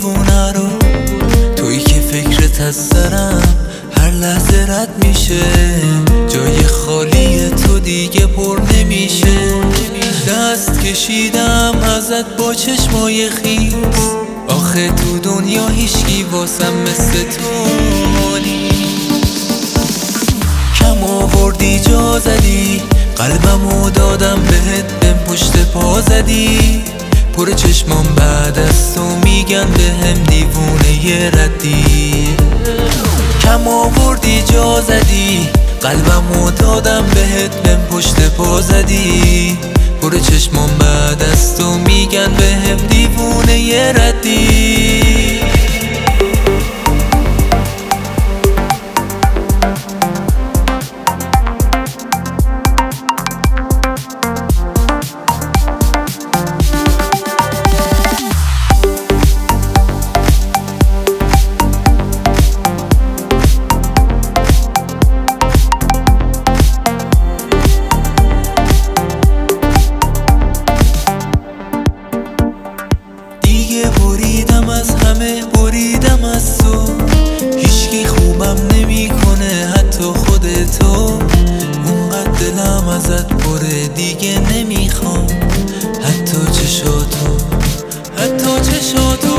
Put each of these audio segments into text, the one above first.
دیوونه رو، تویی که فکرت از سرم هر لحظه رد میشه، جای خالی تو دیگه پر نمیشه. دست کشیدم ازت با چشمای خیس، آخه تو دنیا هیچکی واسم مثل تو نیست. کم آوردی جا زدی، قلبمو دادم بهت، بهم پشت پا زدی. پر چشمام بعد از تو میگن بهم دیوونه ی ردی. کم آوردی جا زدی، قلبمو دادم بهت، بهم پشت پا زدی. پر چشمام بعد از تو میگن بهم دیوونه ی ردی. بریدم از همه، بریدم از تو، هیچکی خوبم نمیکنه حتی خودتو. اونقدر دلم ازت پره دیگه نمیخوام حتی چشاتو، حتی چشاتو.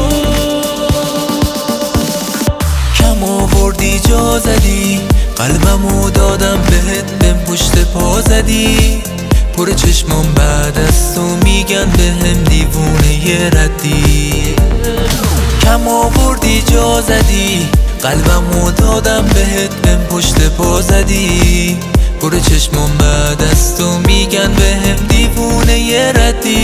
کم آوردی جا زدی، قلبمو دادم بهت، بهم پشت پا زدی. پر چشمام بعد از تو میگن بهم دیوونه ی ردی. کم آوردی جا زدی، قلبمو دادم بهت، بهم پشت پا زدی. پر چشمام بعد از تو میگن بهم دیوونه ی ردی.